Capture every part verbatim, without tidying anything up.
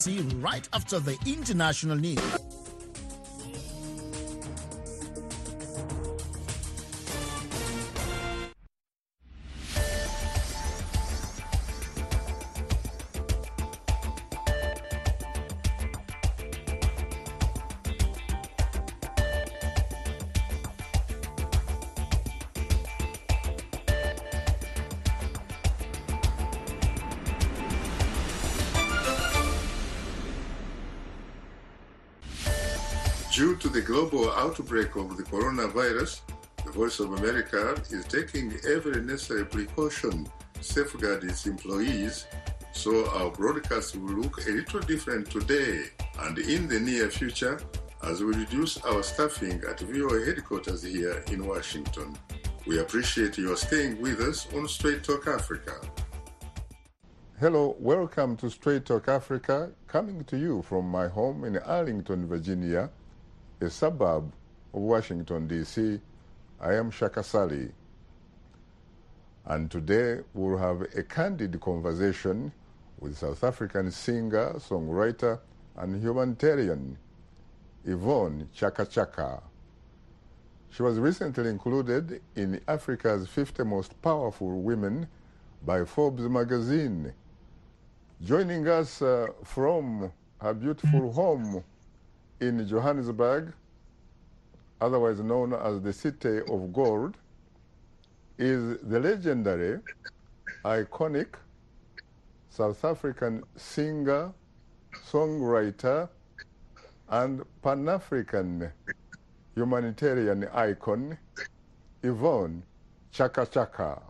See you right after the international news. Due to the global outbreak of the coronavirus, the Voice of America is taking every necessary precaution to safeguard its employees, so our broadcast will look a little different today and in the near future as we reduce our staffing at V O A headquarters here in Washington. We appreciate your staying with us on Straight Talk Africa. Hello, welcome to Straight Talk Africa, coming to you from my home in Arlington, Virginia, a suburb of Washington, D C. I am Shaka Sali. And today we'll have a candid conversation with South African singer, songwriter, and humanitarian Yvonne Chaka Chaka. She was recently included in Africa's fifty most powerful women by Forbes magazine. Joining us uh, from her beautiful home in Johannesburg, otherwise known as the City of Gold, is the legendary, iconic South African singer, songwriter, and Pan-African humanitarian icon, Yvonne Chaka Chaka.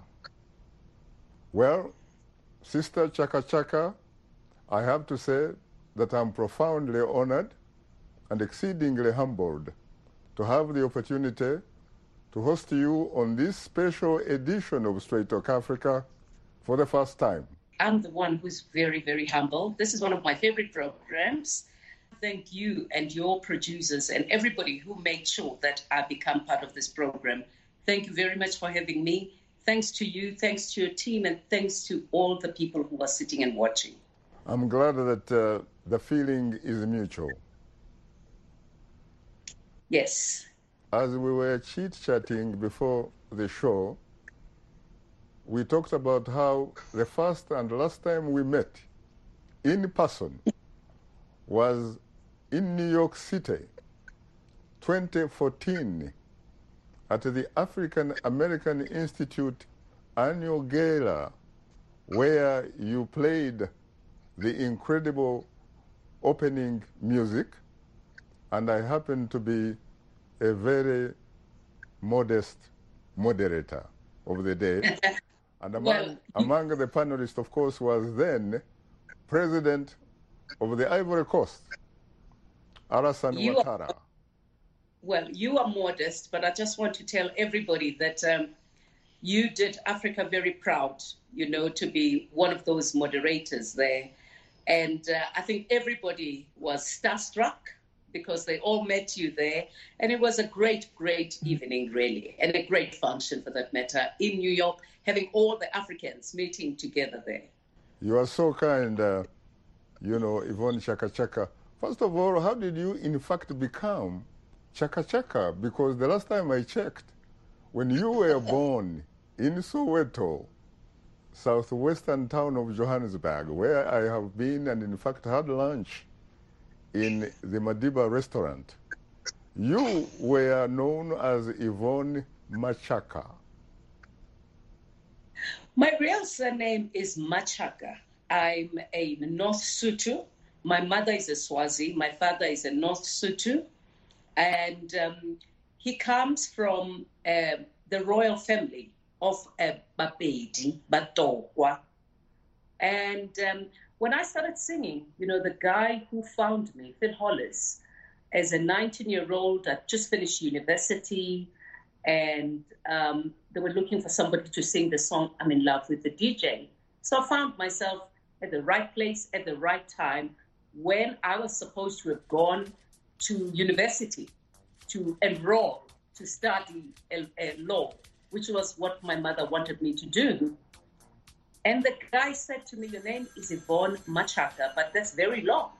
Well, Sister Chaka Chaka, I have to say that I'm profoundly honored and exceedingly humbled to have the opportunity to host you on this special edition of Straight Talk Africa for the first time. I'm the one who's very, very humble. This is one of my favorite programs. Thank you and your producers and everybody who made sure that I become part of this program. Thank you very much for having me. Thanks to you, thanks to your team, and thanks to all the people who are sitting and watching. I'm glad that uh, the feeling is mutual. Yes. As we were chit-chatting before the show, we talked about how the first and last time we met in person was in New York City, twenty fourteen, at the African American Institute annual gala, where you played the incredible opening music, and I happened to be a very modest moderator of the day. And among, well, among the panelists, of course, was then President of the Ivory Coast, Alassane Ouattara. Are, well, you are modest, but I just want to tell everybody that um, you did Africa very proud, you know, to be one of those moderators there. And uh, I think everybody was starstruck because they all met you there. And it was a great, great evening, really, and a great function, for that matter, in New York, having all the Africans meeting together there. You are so kind, uh, you know, Yvonne Chaka Chaka. First of all, how did you, in fact, become Chaka Chaka? Because the last time I checked, when you were born in Soweto, southwestern town of Johannesburg, where I have been and, in fact, had lunch in the Madiba restaurant, you were known as Yvonne Machaka. My real surname is Machaka. I'm a North Sotho. My mother is a Swazi. My father is a North Sotho. And um, he comes from uh, the royal family of uh, Bapedi, Batokwa. And um, when I started singing, you know, the guy who found me, Phil Hollis, as a nineteen-year-old, I just finished university, and um, they were looking for somebody to sing the song, I'm in Love with the D J. So I found myself at the right place at the right time when I was supposed to have gone to university to enroll, to study a, a law, which was what my mother wanted me to do. And the guy said to me, your name is Yvonne Machaka, but that's very long.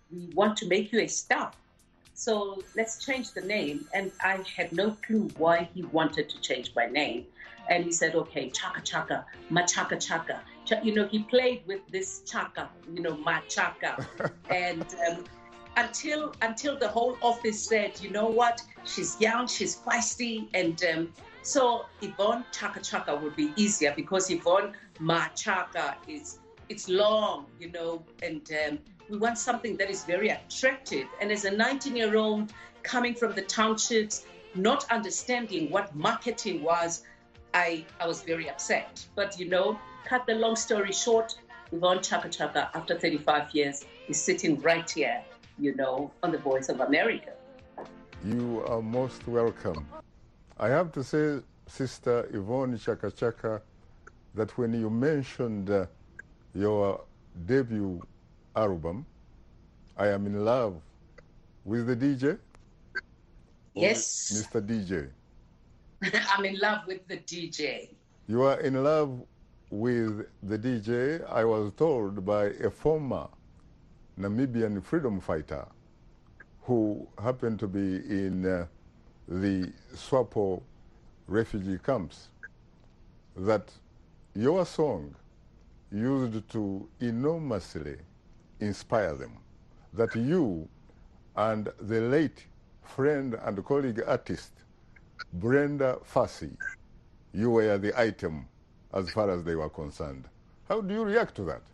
we want to make you a star. So let's change the name. And I had no clue why he wanted to change my name. And he said, okay, Chaka Chaka, Machaka Chaka. Ch- you know, he played with this Chaka, you know, Machaka. and um, until until the whole office said, you know what, she's young, she's feisty. And um, so Yvonne Chaka Chaka would be easier because Yvonne Machaka is, it's long, you know, and um, we want something that is very attractive. And as a nineteen-year-old coming from the townships, not understanding what marketing was, I, I was very upset. But, you know, cut the long story short, Yvonne Chaka Chaka, after thirty-five years, is sitting right here, you know, on the Voice of America. You are most welcome. I have to say, Sister Yvonne Chaka Chaka, that when you mentioned uh, your debut album, I Am in Love with the D J? Yes. Mister D J. I'm in love with the D J. You are in love with the D J, I was told, by a former Namibian freedom fighter who happened to be in uh, the Swapo refugee camps, that your song used to enormously inspire them, that you and the late friend and colleague artist Brenda Fassie, you were the item as far as they were concerned. How do you react to that?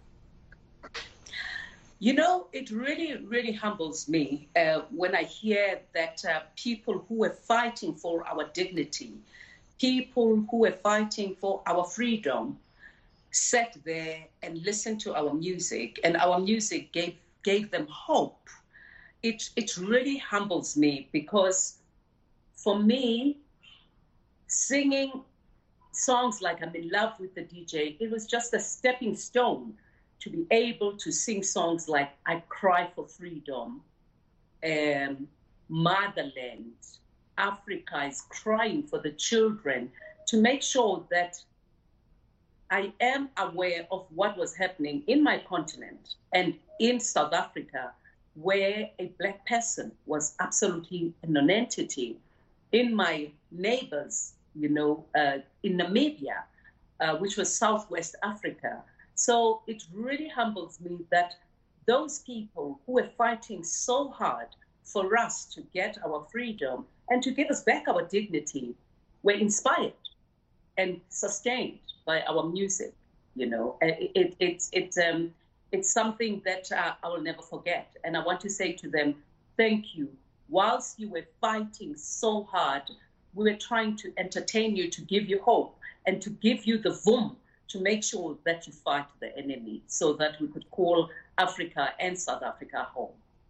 You know, it really, really humbles me uh, when I hear that uh, people who were fighting for our dignity, people who were fighting for our freedom, sat there and listened to our music, and our music gave gave them hope. It it really humbles me because for me, singing songs like I'm in love with the D J, it was just a stepping stone to be able to sing songs like I Cry for Freedom, um, Motherland, Africa is crying for the children, to make sure that I am aware of what was happening in my continent and in South Africa, where a Black person was absolutely a non-entity. In my neighbors, you know, uh, in Namibia, uh, which was Southwest Africa. So it really humbles me that those people who were fighting so hard for us to get our freedom and to give us back our dignity were inspired and sustained by our music. You know, it, it, it's it's um, it's something that uh, I will never forget. And I want to say to them, thank you. Whilst you were fighting so hard, we were trying to entertain you, to give you hope, and to give you the voom to make sure that you fight the enemy so that we could call Africa and South Africa home.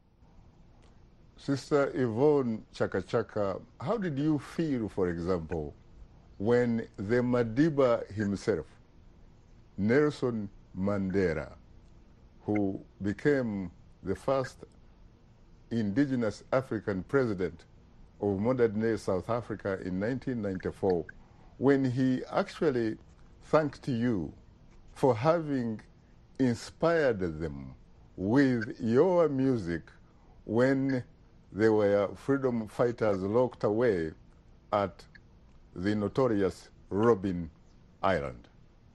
Sister Yvonne Chaka Chaka, how did you feel, for example, when the Madiba himself, Nelson Mandela, who became the first indigenous African president of modern-day South Africa in nineteen ninety-four, when he actually thanked you for having inspired them with your music when they were freedom fighters locked away at the notorious Robben Island?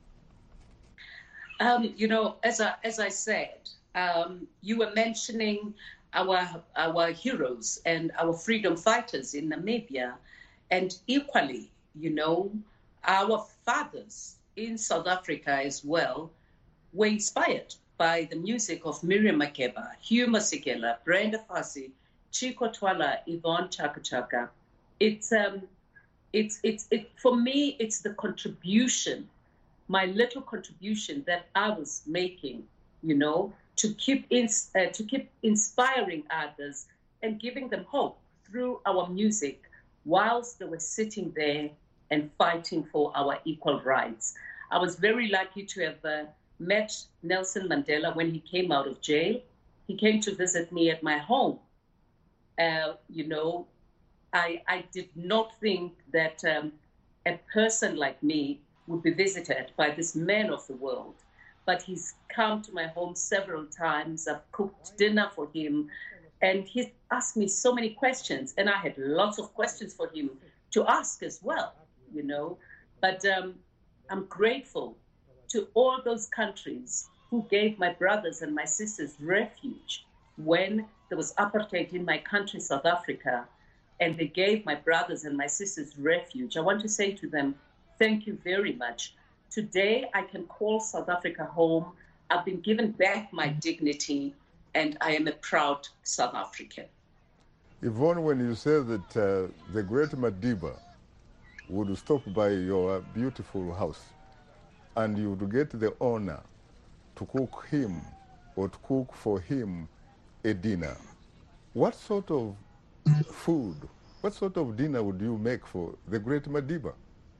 Um, you know, as I, as I said, um, you were mentioning our our heroes and our freedom fighters in Namibia, and equally, you know, our fathers in South Africa as well were inspired by the music of Miriam Makeba, Hugh Masekela, Brenda Fassie, Chico Twala, Yvonne Chaka Chaka. It's um, it's it's it for me. It's the contribution, my little contribution that I was making, you know, to keep in, uh, to keep inspiring others and giving them hope through our music, whilst they were sitting there and fighting for our equal rights. I was very lucky to have uh, met Nelson Mandela when he came out of jail. He came to visit me at my home. Uh, you know, I, I did not think that um, a person like me would be visited by this man of the world. but he's come to my home several times. I've cooked dinner for him, and he's asked me so many questions, and I had lots of questions for him to ask as well, you know. But um, I'm grateful to all those countries who gave my brothers and my sisters refuge when there was apartheid in my country, South Africa, and they gave my brothers and my sisters refuge. I want to say to them, thank you very much. Today, I can call South Africa home. I've been given back my dignity, and I am a proud South African. Yvonne, when you said that uh, the great Madiba would stop by your beautiful house and you would get the honor to cook him or to cook for him a dinner, what sort of food, what sort of dinner would you make for the great Madiba?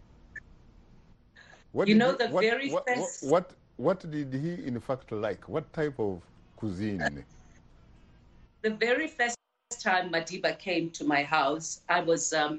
What you know, you, the what, very what, first... What, what, what did he in fact like? What type of cuisine? The very first time Madiba came to my house, I was um,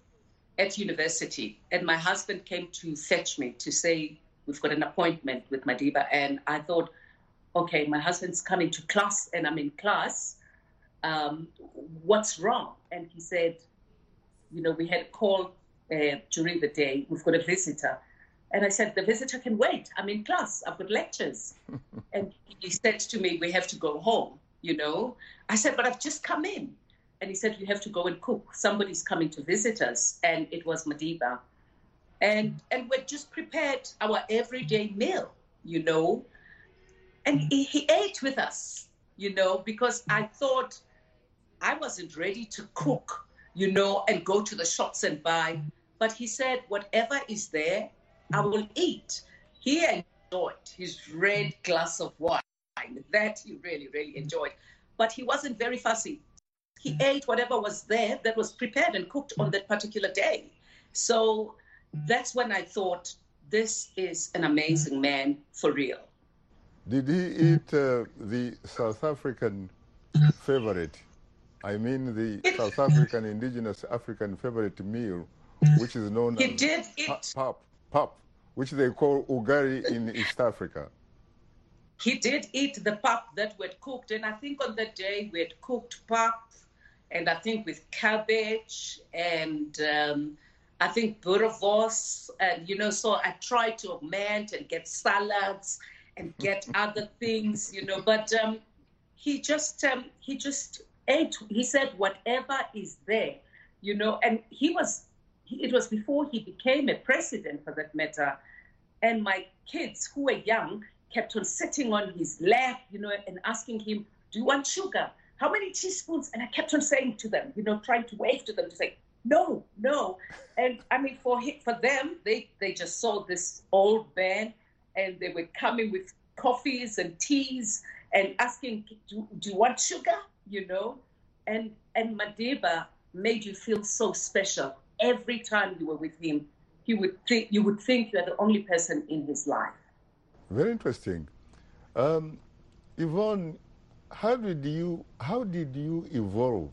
at university, and my husband came to fetch me to say, we've got an appointment with Madiba. And I thought, okay, my husband's coming to class and I'm in class. Um, what's wrong? And he said, you know, we had a call uh, during the day. We've got a visitor. And I said, the visitor can wait. I'm in class. I've got lectures. And he said to me, we have to go home, you know. I said, but I've just come in. And he said, you have to go and cook. Somebody's coming to visit us. And it was Madiba. And, and we just prepared our everyday meal, you know. And he, he ate with us, you know, because I thought I wasn't ready to cook, you know, and go to the shops and buy. But he said, whatever is there, I will eat. He enjoyed his red glass of wine. That he really, really enjoyed. But he wasn't very fussy. He ate whatever was there that was prepared and cooked on that particular day. So that's when I thought, this is an amazing man for real. Did he eat uh, the South African favorite? I mean the It, South African, indigenous African favorite meal, which is known he as did pa- eat. pap, pap, which they call ugari in East Africa. He did eat the pap that we had cooked. And I think on that day we had cooked pap, and I think with cabbage and um, I think boerewors. And, you know, so I tried to augment and get salads and get other things, you know. But um, he just um, he just ate. He said, whatever is there, you know. And he was, it was before he became a president, for that matter. And my kids, who were young, kept on sitting on his lap, you know, and asking him, do you want sugar? How many teaspoons? And I kept on saying to them, you know, trying to wave to them to say, no, no. And I mean, for him, for them, they, they just saw this old man, and they were coming with coffees and teas and asking, do, do you want sugar? You know? And, and Madiba made you feel so special. Every time you were with him, he would think, you would think you are the only person in his life. Very interesting. Um, Yvonne, how did you how did you evolve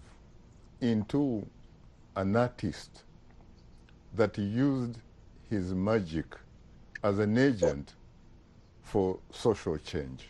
into an artist that used his magic as an agent for social change?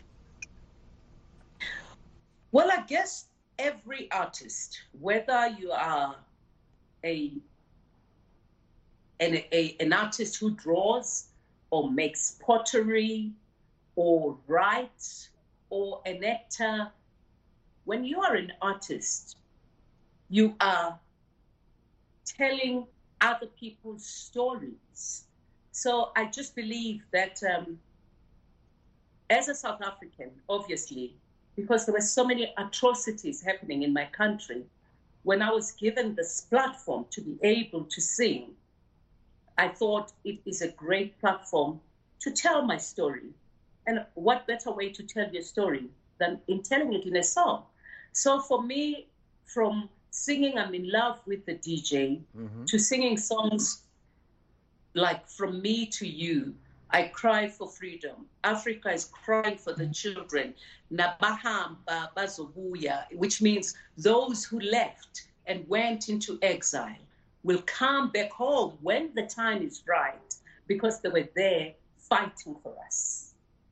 Well, I guess every artist, whether you are a an, a, an artist who draws or makes pottery or writes or an actor, when you are an artist, you are telling other people's stories. So I just believe that um, as a South African, obviously, because there were so many atrocities happening in my country, when I was given this platform to be able to sing, I thought it is a great platform to tell my story. And what better way to tell your story than in telling it in a song? So for me, from singing I'm in Love with the D J, mm-hmm. to singing songs like From Me to You, I Cry for Freedom, Africa is Crying for the Children, Nabahamba Bazobuya, which means those who left and went into exile will come back home when the time is right, because they were there fighting for us.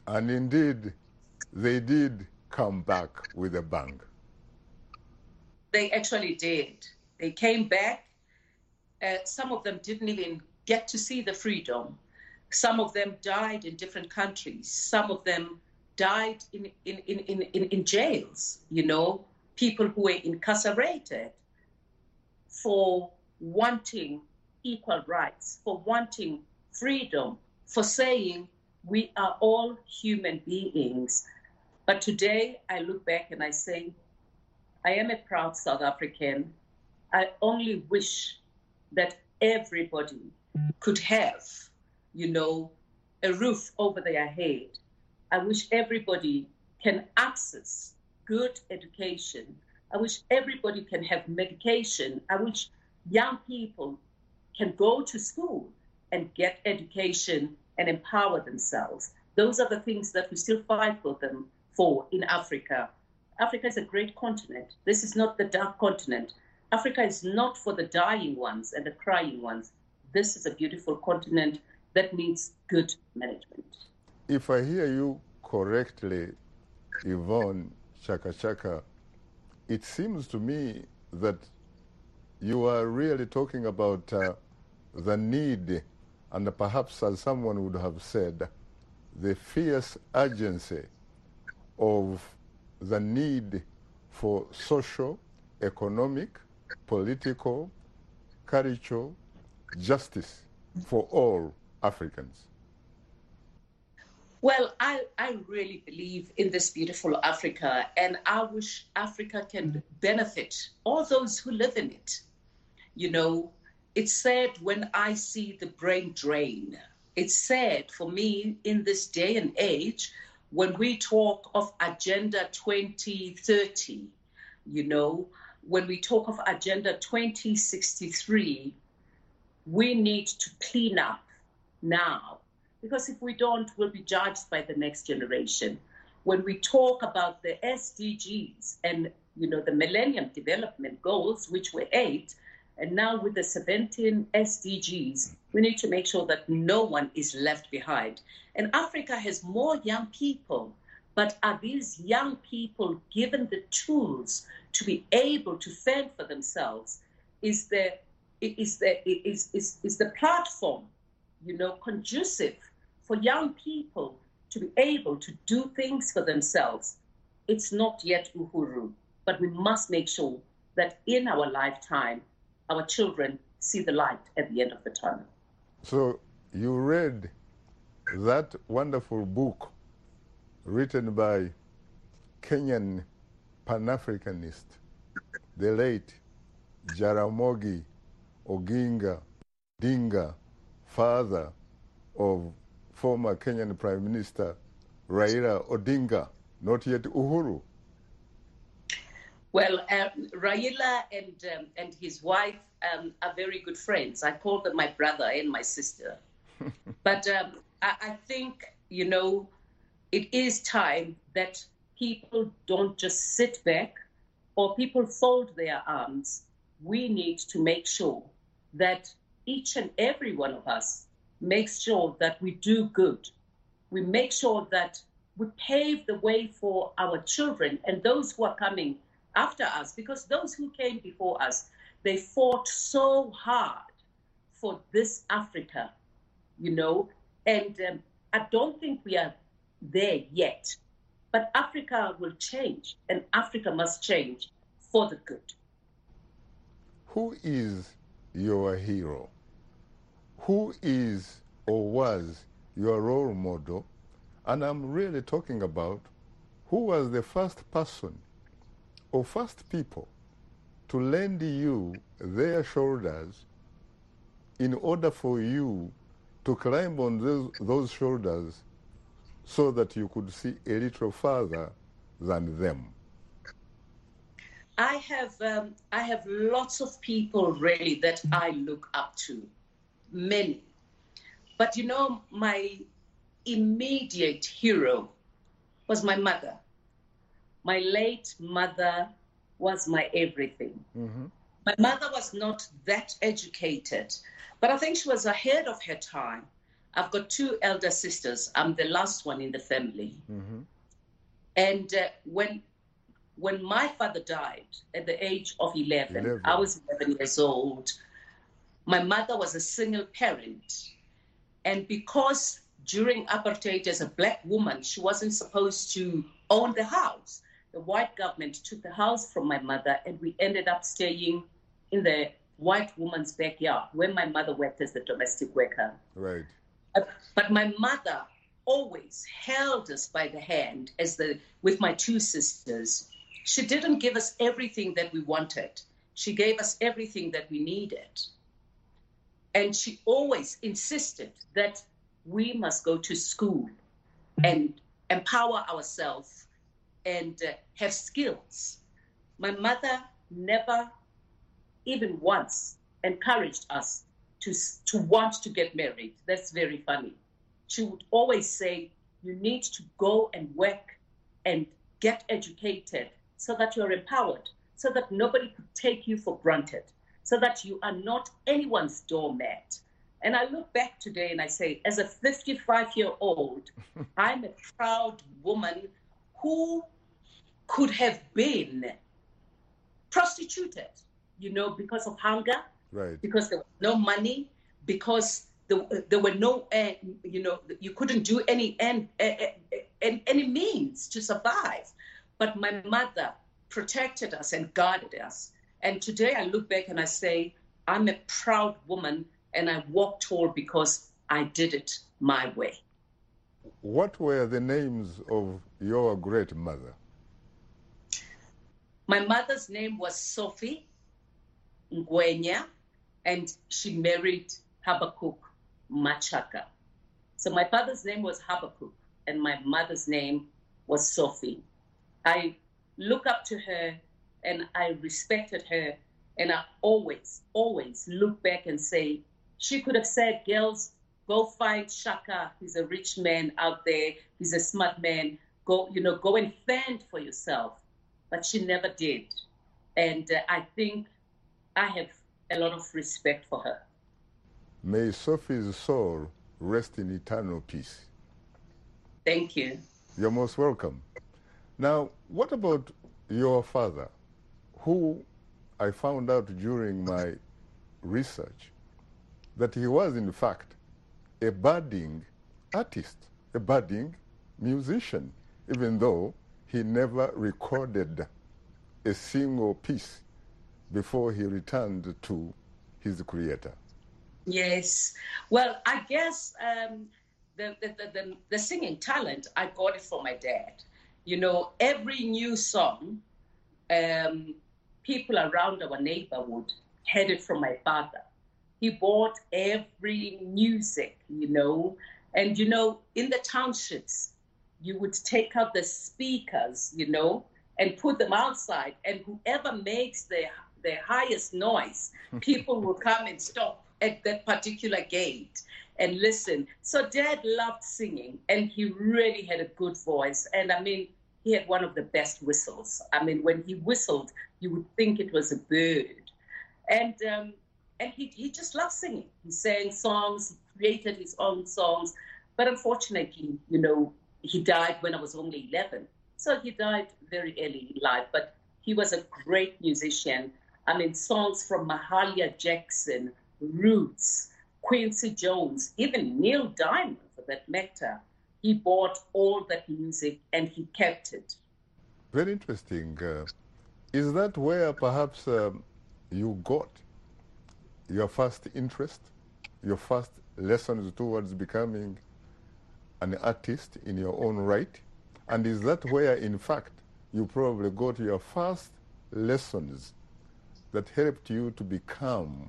And indeed, they did come back with a bang. They actually did. They came back. Uh, some of them didn't even get to see the freedom. Some of them died in different countries. Some of them died in, in, in, in, in, in jails, you know, people who were incarcerated for wanting equal rights, for wanting freedom, for saying we are all human beings. But today I look back and I say, I am a proud South African. I only wish that everybody could have, you know, a roof over their head. I wish everybody can access good education. I wish everybody can have medication. I wish young people can go to school and get education and empower themselves. Those are the things that we still fight for them for in Africa. Africa is a great continent. This is not the dark continent. Africa is not for the dying ones and the crying ones. This is a beautiful continent that needs good management. If I hear you correctly, Yvonne Chaka Chaka, it seems to me that you are really talking about uh, the need, and perhaps as someone would have said, the fierce urgency of the need for social, economic, political, cultural justice for all Africans. Well, I, I really believe in this beautiful Africa, and I wish Africa can benefit all those who live in it. You know, it's sad when I see the brain drain. It's sad for me in this day and age when we talk of Agenda twenty thirty, you know, when we talk of Agenda twenty sixty-three, we need to clean up now. Because if we don't, we'll be judged by the next generation. When we talk about the S D Gs and, you know, the Millennium Development Goals, which were eight, and now with the seventeen S D Gs, we need to make sure that no one is left behind. And Africa has more young people, but are these young people given the tools to be able to fend for themselves? Is the, is the, is, is, is the platform, you know, conducive for young people to be able to do things for themselves? It's not yet Uhuru, but we must make sure that in our lifetime, our children see the light at the end of the tunnel. So you read that wonderful book written by Kenyan Pan-Africanist, the late Jaramogi Oginga Odinga, father of former Kenyan Prime Minister Raila Odinga, not yet Uhuru. Well, uh, Raila and um, and his wife um, are very good friends. I call them my brother and my sister. But um, I, I think, you know, it is time that people don't just sit back or people fold their arms. We need to make sure that each and every one of us makes sure that we do good. We make sure that we pave the way for our children and those who are coming after us, because those who came before us, they fought so hard for this Africa, you know, and um, I don't think we are there yet, but Africa will change, and Africa must change for the good. Who is your hero? Who is or was your role model? And I'm really talking about who was the first person or first people to lend you their shoulders in order for you to climb on those, those shoulders so that you could see a little further than them. I have um, I have lots of people really that I look up to, many. But you know, my immediate hero was my mother. My late mother was my everything. Mm-hmm. My mother was not that educated, but I think she was ahead of her time. I've got two elder sisters. I'm the last one in the family. Mm-hmm. And uh, when when my father died at the age of eleven, eleven. I was eleven years old. My mother was a single parent. And because during apartheid, as a black woman, she wasn't supposed to own the house, the white government took the house from my mother, and we ended up staying in the white woman's backyard where my mother worked as the domestic worker. Right. Uh, but my mother always held us by the hand as the with my two sisters. She didn't give us everything that we wanted. She gave us everything that we needed. And she always insisted that we must go to school and empower ourselves and uh, have skills. My mother never even once encouraged us to, to want to get married. That's very funny. She would always say, you need to go and work and get educated so that you're empowered, so that nobody could take you for granted, so that you are not anyone's doormat. And I look back today and I say, as a fifty-five-year-old, I'm a proud woman who could have been prostituted, you know, because of hunger, right, because there was no money, because there, there were no, uh, you know, you couldn't do any, uh, uh, any, any means to survive. But my mother protected us and guarded us. And today I look back and I say, I'm a proud woman and I walk tall because I did it my way. What were the names of your great mother? My mother's name was Sophie Ngwenya, and she married Habakkuk Machaka. So my father's name was Habakkuk, and my mother's name was Sophie. I look up to her, and I respected her, and I always, always look back and say, she could have said, girls, go find Shaka. He's a rich man out there. He's a smart man. Go, you know, go and fend for yourself. But she never did. And uh, I think I have a lot of respect for her. May Sophie's soul rest in eternal peace. Thank you. You're most welcome. Now, what about your father, who I found out during my research that he was, in fact, a budding artist, a budding musician, even though he never recorded a single piece before he returned to his creator? Yes. Well, I guess um, the, the, the, the singing talent, I got it from my dad. You know, every new song, um, people around our neighborhood had it from my father. He bought every music, you know, and, you know, in the townships, you would take out the speakers, you know, and put them outside, and whoever makes the, the highest noise, people will come and stop at that particular gate and listen. So Dad loved singing, and he really had a good voice. And I mean, he had one of the best whistles. I mean, when he whistled, you would think it was a bird. And um, and he, he just loved singing. He sang songs, he created his own songs. But unfortunately, you know, he died when I was only eleven. So he died very early in life, but he was a great musician. I mean, songs from Mahalia Jackson, Roots, Quincy Jones, even Neil Diamond, for that matter. He bought all that music and he kept it. Very interesting. Uh, is that where perhaps um, you got your first interest, your first lessons towards becoming an artist in your own right? And is that where, in fact, you probably got your first lessons that helped you to become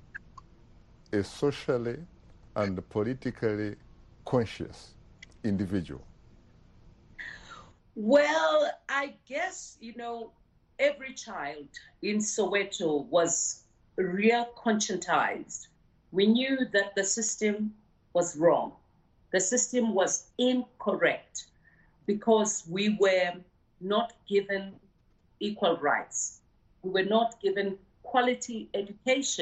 a socially and politically conscious individual? Well, I guess, you know, every child in Soweto was real conscientized. We knew that the system was wrong. The system was incorrect because we were not given equal rights. We were not given quality education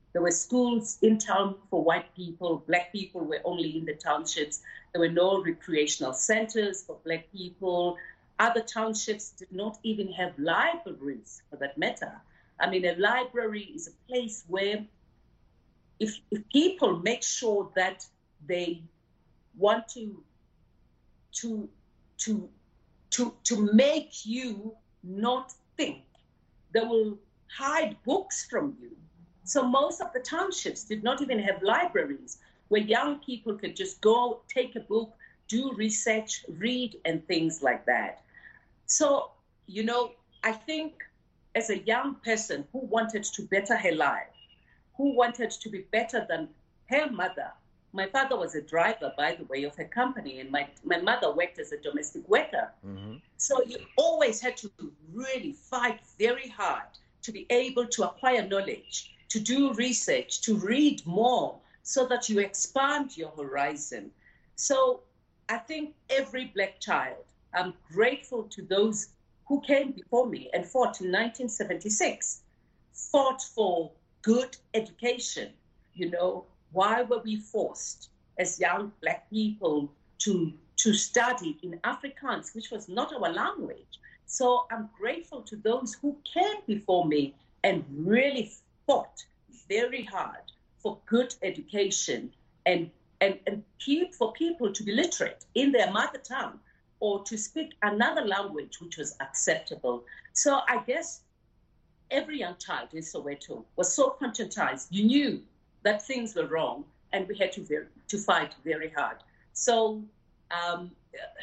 There were schools in town for white people. Black people were only in the townships. There were no recreational centers for black people. Other townships did not even have libraries, for that matter. I mean, a library is a place where if, if people make sure that they want to, to, to, to, to make you not think, they will hide books from you. So most of the townships did not even have libraries where young people could just go, take a book, do research, read, and things like that. So, you know, I think as a young person who wanted to better her life, who wanted to be better than her mother, my father was a driver, by the way, of a company, and my, my mother worked as a domestic worker. Mm-hmm. So you always had to really fight very hard to be able to acquire knowledge, to do research, to read more, so that you expand your horizon. So I think every black child, I'm grateful to those who came before me and fought in nineteen seventy-six, fought for good education. You know, why were we forced as young black people to, to study in Afrikaans, which was not our language? So I'm grateful to those who came before me and really fought very hard for good education and, and, and keep for people to be literate in their mother tongue or to speak another language which was acceptable. So I guess every young child in Soweto was so conscientized. You knew that things were wrong and we had to, very, to fight very hard. So um,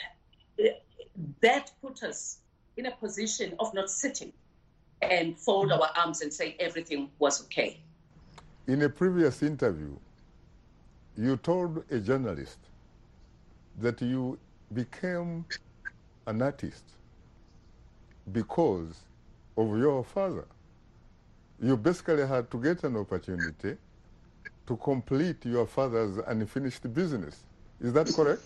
that put us in a position of not sitting and fold our arms and say everything was okay. In a previous interview, you told a journalist that you became an artist because of your father. You basically had to get an opportunity to complete your father's unfinished business. Is that correct?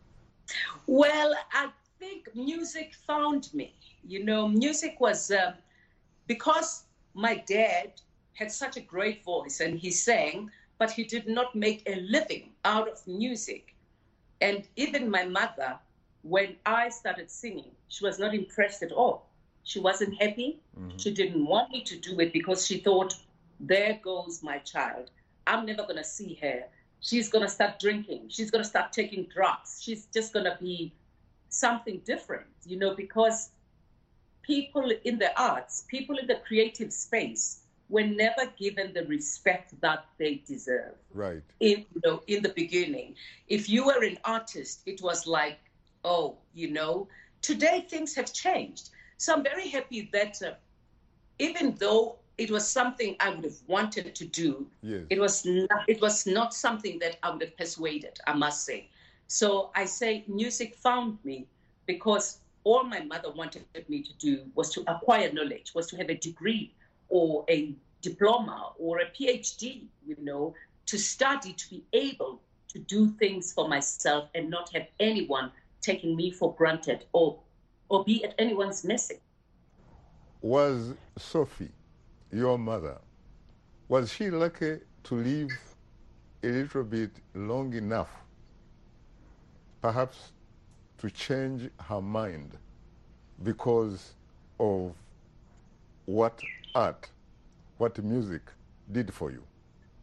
Well, I think music found me. You know, music was, uh, because my dad had such a great voice and he sang, but he did not make a living out of music. And even my mother, when I started singing, she was not impressed at all. She wasn't happy. Mm-hmm. She didn't want me to do it because she thought, there goes my child. I'm never going to see her. She's going to start drinking. She's going to start taking drugs. She's just going to be something different, you know, because people in the arts, people in the creative space were never given the respect that they deserve. Right. In, you know, in the beginning. If you were an artist, it was like, oh, you know, today things have changed. So I'm very happy that uh, even though it was something I would have wanted to do, yes. it was not, it was not something that I would have persuaded, I must say. So I say music found me because all my mother wanted me to do was to acquire knowledge, was to have a degree or a diploma or a PhD, you know, to study, to be able to do things for myself and not have anyone taking me for granted or, or be at anyone's mercy. Was Sophie, your mother, was she lucky to live a little bit long enough, perhaps, to change her mind because of what art, what music did for you?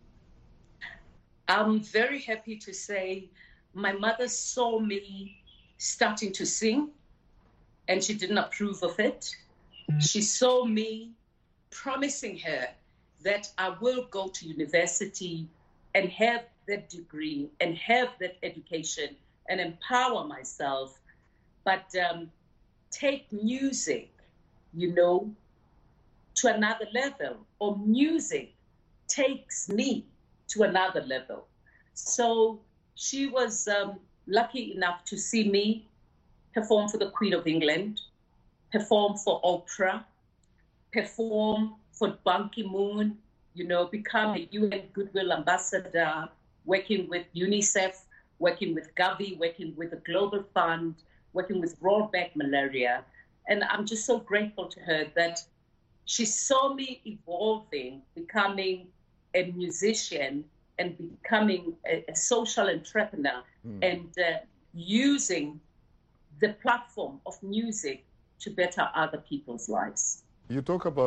I'm very happy to say my mother saw me starting to sing and she didn't approve of it. She saw me promising her that I will go to university and have that degree and have that education and empower myself, but um, take music, you know, to another level, or music takes me to another level. So she was um, lucky enough to see me perform for the Queen of England, perform for Oprah, perform for Ban Ki-moon, you know, become a U N Goodwill Ambassador, working with UNICEF, working with Gavi, working with the Global Fund, working with Rollback Malaria. And I'm just so grateful to her that she saw me evolving, becoming a musician and becoming a, a social entrepreneur mm. and uh, using the platform of music to better other people's lives. You talk about